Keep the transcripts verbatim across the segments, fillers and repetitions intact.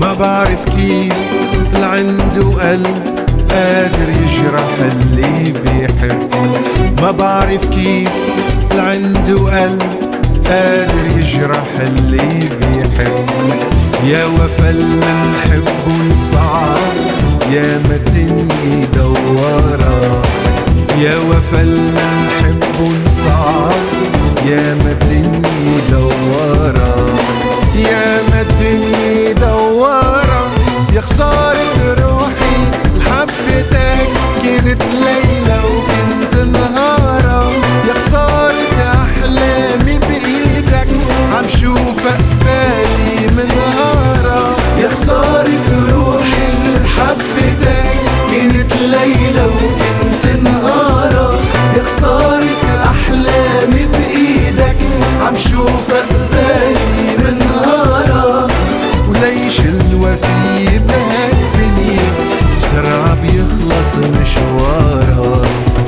ما بعرف كيف اللي عنده قلب قادر يجرح اللي بيحب. ما بعرف كيف اللي عنده قلب قادر يجرح اللي بيحب. يا وفا المنحب صعب يا ما الدنيا دوارة. يا وفا المنحب صعب يا ما الدنيا دوارة. يا ما الدنيا دوارة. يا خسارة روحي لحبتك كنت ليلة وكنت نهارة. يا خسارة أحلامي بإيدك عم شوفها قبالي من نهارة. يا خسارة روحي لحبتك كنت ليلة وكنت نهارة. يا خسارة أحلامي بإيدك عم شوفها قبالي من نهارة. وليش الوفي بهالدنيا بسرعة بيخلص مشوارها.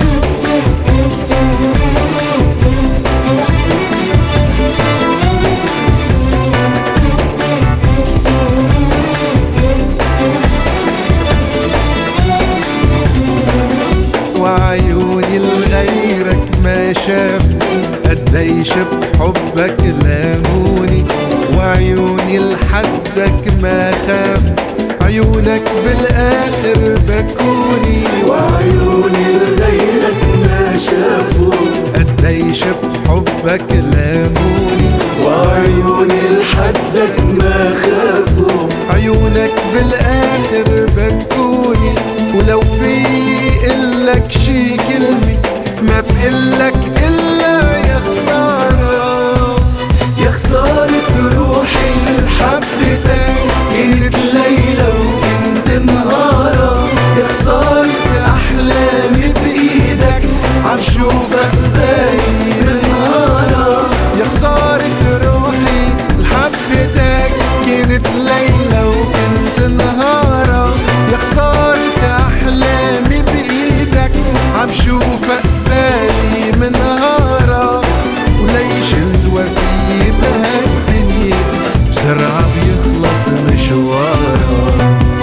وعيوني لغيرك ما شاف قديش بحبك لاموني. وعيوني لحدك ما خاف عيونك بالاخر بكوني. وعيوني لغيرك ما شافوا قديش بحبك لاموني. وعيوني لحدك ما خافوا عيونك بالاخر بكوني. ولو في قلك شي كلمة ما بقلك إلا يا خسارة. يا خسارة روحي لحبتك كنت ليلة وكنت نهارة. يا خسارة أحلامي بإيدك عم شوفها قبالي من نهارة. يا خسارة روحي لحبتك كنت ليلة وكنت نهارة. يا خسارة أحلامي بإيدك عم شوفها قبالي من نهارة. وليش الوفي بهالدنيا بسرعة بيخلص مشوارها.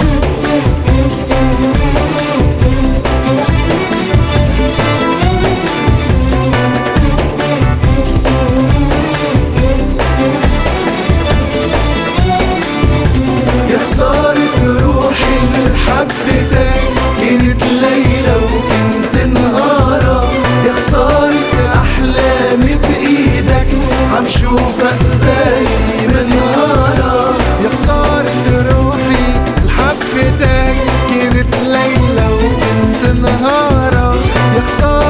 يا خسارة روحي لحبتك كنت ليلة وكنت نهارة. يا خسارة أحلامي بإيدك عم شوفها قبالي من نهارة. يا خسارة روحي لحبتك كنت ليلة وكنت نهارة. يا خسارة